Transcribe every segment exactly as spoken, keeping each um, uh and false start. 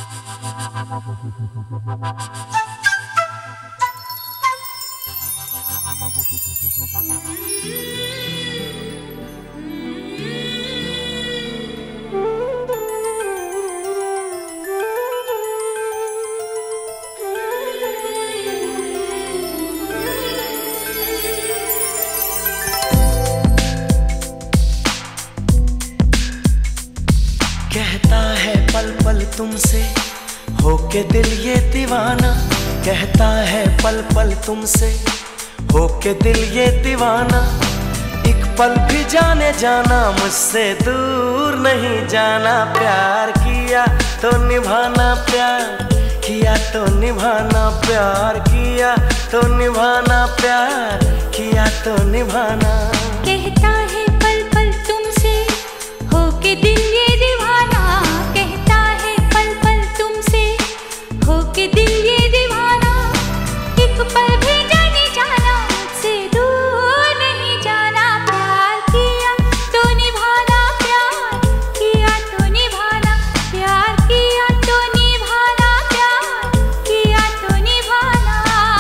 कहता है पल पल तुमसे होके दिल ये दीवाना, कहता है पल पल तुमसे होके दिल ये दीवाना। एक पल भी जाने जाना मुझसे दूर नहीं जाना, प्यार किया तो निभाना, प्यार किया तो निभाना, प्यार किया तो निभाना, प्यार किया तो निभाना। कहता है पल पल तुमसे होके दिल ये दीवाना, कहता है पल पल तुमसे होके दिल ये दीवाना। एक पल भी जाने जाना मुझसे दूर नहीं जाना, प्यार किया तो निभाना, प्यार किया तो निभाना, प्यार किया तो निभाना, प्यार किया तो निभाना।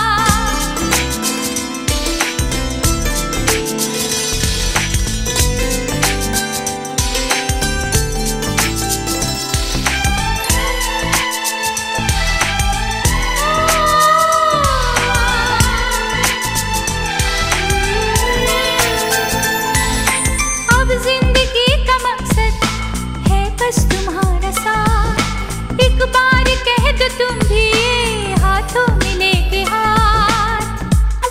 जिंदगी का मकसद है बस तुम्हारा साथ, एक बार कह दो तुम भी हाथों में लेके हाथ।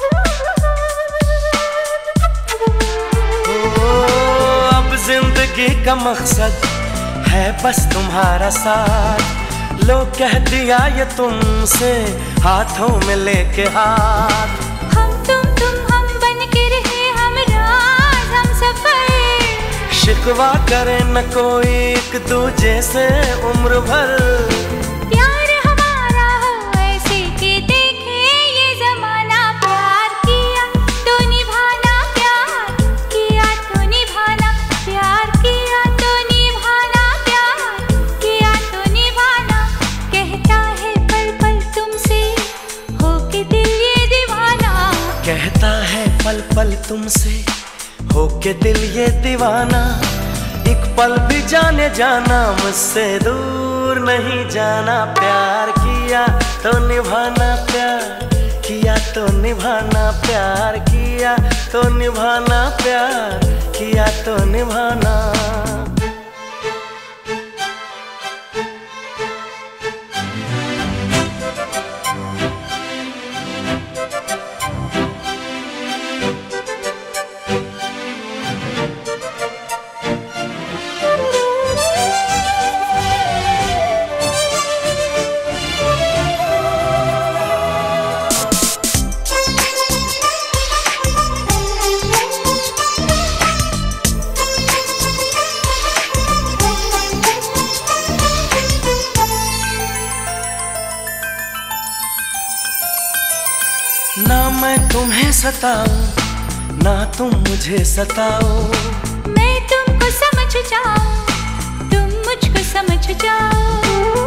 ओ, अब जिंदगी का मकसद है बस तुम्हारा साथ, लो कह दिया ये तुमसे हाथों में लेके हाथ। हम तुम तुम हम बन के रहे हम राज हम सफर, शिकवा करे न कोई एक दूजे से उम्र भर। प्यार हमारा हो ऐसे कि देखे ये जमाना, प्यार किया तो निभाना, प्यार किया तो निभाना, प्यार किया तो निभाना, प्यार किया तो निभाना। कहता है पल पल तुमसे होके दिल ये दीवाना, कहता है पल पल तुमसे होके दिल ये दीवाना। एक पल भी जाने जाना मुझसे दूर नहीं जाना, प्यार किया तो निभाना, प्यार किया तो निभाना, प्यार किया तो निभाना, प्यार किया तो निभाना। ना मैं तुम्हें सताऊं ना तुम मुझे सताओ, मैं तुमको समझ जाऊं तुम मुझको समझ जाओ।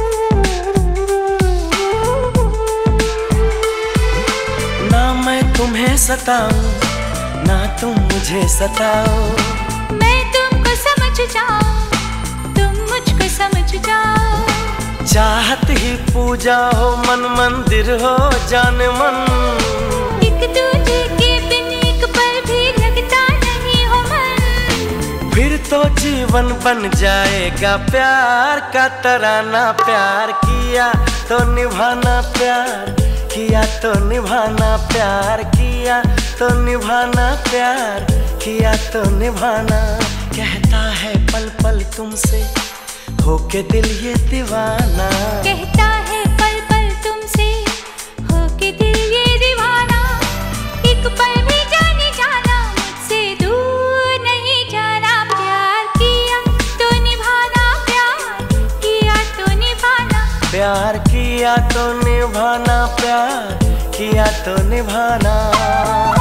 ना मैं तुम्हें सताऊं ना तुम मुझे सताओ, मैं तुमको समझ जाऊं तुम मुझको समझ जाओ। चाहत ही पूजा हो मन मंदिर हो जान मन, एक दूजे के बिन एक पल भी लगता नहीं हो मन। फिर तो जीवन बन जाएगा प्यार का तराना, प्यार किया तो निभाना, प्यार किया तो निभाना, प्यार किया तो निभाना, प्यार किया तो निभाना। कहता है पल पल तुमसे होके दिल ये दीवाना, कहता है पल पल तुमसे होके दिल ये दीवाना। एक पल भी जाने जाना मुझसे दूर नहीं जाना, प्यार किया तो निभाना, प्यार किया तो निभाना, प्यार किया तो निभाना, प्यार किया तो निभाना।